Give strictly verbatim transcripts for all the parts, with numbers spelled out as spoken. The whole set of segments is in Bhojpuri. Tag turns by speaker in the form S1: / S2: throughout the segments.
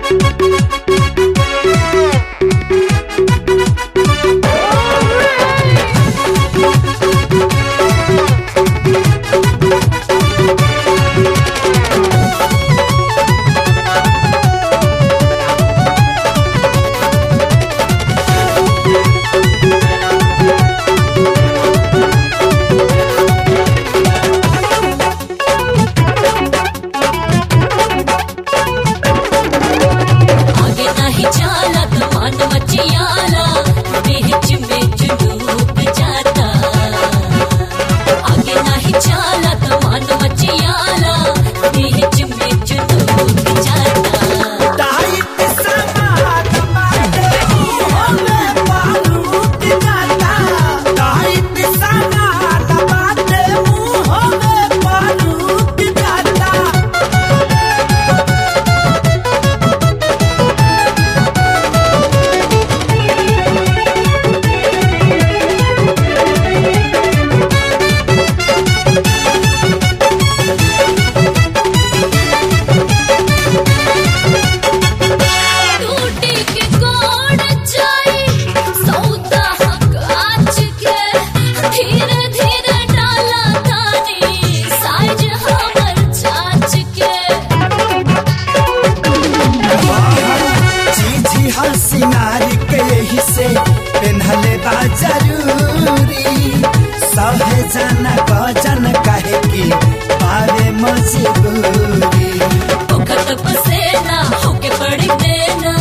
S1: सिंगारी के यही से पेन्हले बा जरूरी सहे जाना गजन काहे की पावे मजबूरी
S2: ओखत पसेना होके पड़ी देना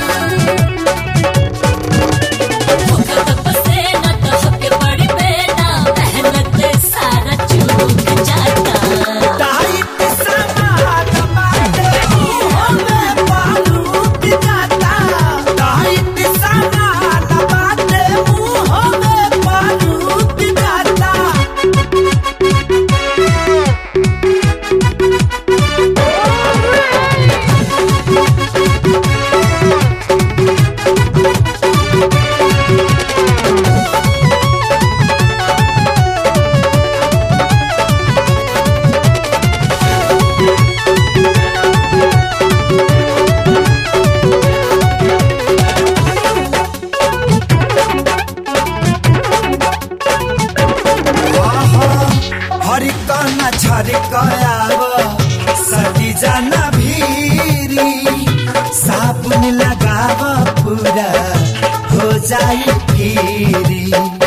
S2: ओखत पसेना तो होके पड़ी देना मेहनत सारा चूक जाता
S1: टाइट समात बाटे हमें बालूट जाता टाइट समात बाटे हमें बालूट जाता हरिकना छरिकयाव सटी जाना भीरी साबुन लगाव पूरा हो जाई फिरी।